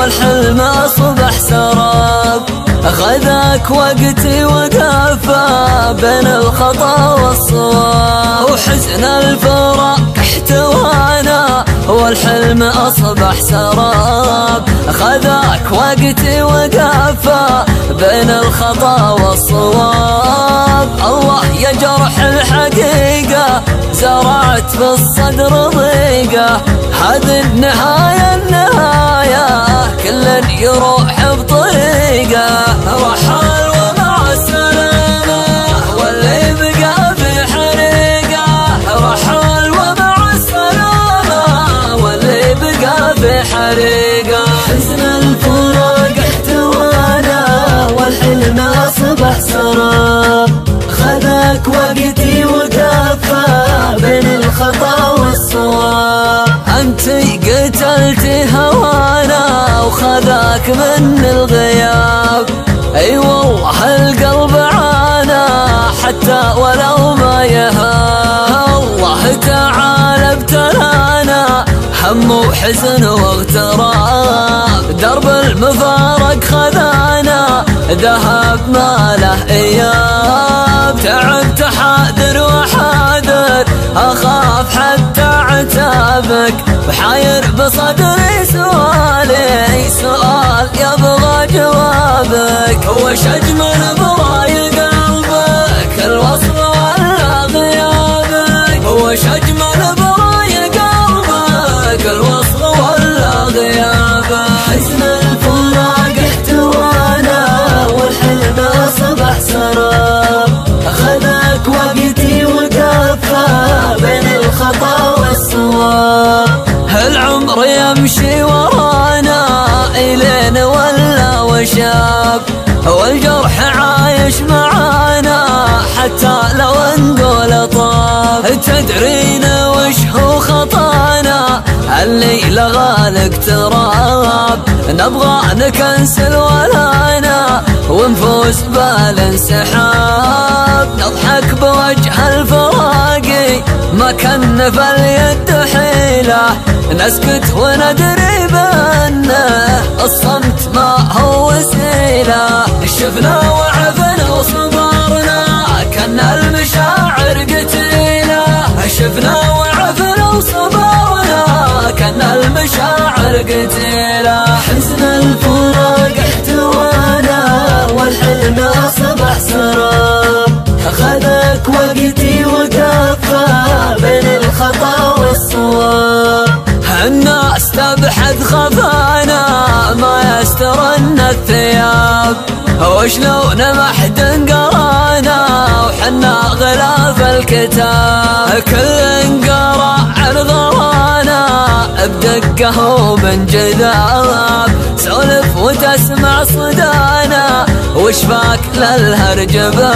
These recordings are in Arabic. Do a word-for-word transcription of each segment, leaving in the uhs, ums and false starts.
والحلم أصبح سراب. خذاك وقتي وقفا بين الخطا والصواب، وحزن الفراق احتوانا والحلم أصبح سراب. خذاك وقتي وقفا بين الخطا والصواب. الله يا جرح الحقيقة زرعت في الصدر ضيقة، هذه النهاية النهاية كل يروح بطريقة. رحل ومع السلامة واللي بقى في حريقة، رحل ومع السلامة واللي بقى في حريقة. حزن الفراق احتوانا والحلم أصبح سراب. خذاك وقتي وقفا بين الخطا والصواب. انتي قتلتي هوانا وخذاك من الغياب. اي والله القلب عانى حتى ولو ما يهاب. الله تعالى ابتلانا هم وحزن واغتراب. درب المفارق خذانا ذهب ما له اياب. تعبت حاذر وحاذر اخاف حتى عتابك، بحاير بصدري سؤالي سؤال يبغى جوابك. وش اجمل براي قلبك الوصل ولا غيابك؟ وش اجمل براي قلبك الوصل ولا غيابك؟ حزن الفراق احتوانا والحلم اصبح سراب. اخذك وقتي وقفا بين الخطا والصواب. العمر يمشي ورانا إلين ولا وشاب، والجرح عايش معانا حتى لو نقول طاب. تدرين وش هو خطانا اللي لغالك تراب. نبغى نكنسل ولانا ونفوز بالانسحاب. نضحك بوجه الفراقي ما كنف اليد حيلة، نسكت وندري بأنه الصمت ما هو وسيلة. شفنا وعفنا وصبرنا كان المشاعر قتيلة. شفنا وعفنا وصبرنا كان المشاعر قتيلة. حزن الفراق احتوانا والحلم أصبح سراب. أخذك وقتي وقفا بين الخطا والصواب. الناس تبحث خفانا ما يسترن الثياب، وشلون محد قرانا وحنا غلاف الكتاب. كل قرا عن غرانا بدقه وبانجذاب. سولف وتسمع صدانا وشفاك للهرج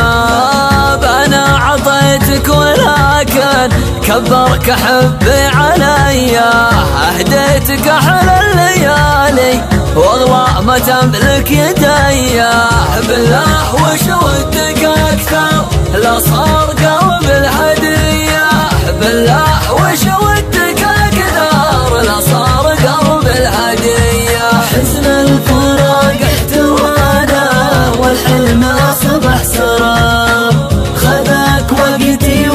باب. انا عطيتك ولكن كبرك حبي عليا. اهديتك احلى الليالي واغلى ما تملك يديا. بالله وش ودك اكثر لا صار قلب الهديه. بالله وش ودك اكثر لا صار قلب الهديه. حزن الفراق احتوانا والحلم اصبح سراب. خذاك وقتي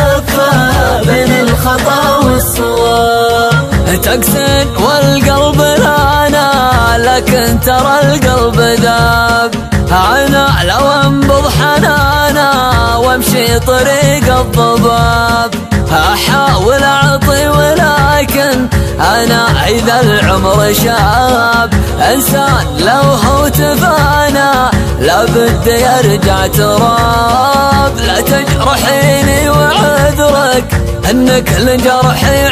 وقفا بين الخطا والصواب. تقسن والقلب لانا لكن ترى القلب ذاب. انا لو انبض حنانا وامشي طريق الضباب. احاول اعطي ولكن انا اذا العمر شاب. انسان لو هو تفانا لابد يرجع تراب. لا تجرحيني وعذرك انك لجرحي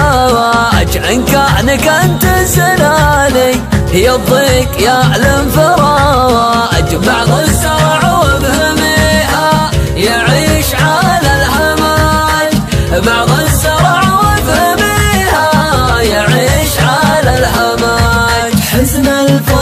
علاج. ان كانك انت الزلالي هي الضيق يا الانفراج. بعض الزرع وبهميها يعيش على الهماج. بعض الزرع وبهميها يعيش على الهماج. حزن الفراق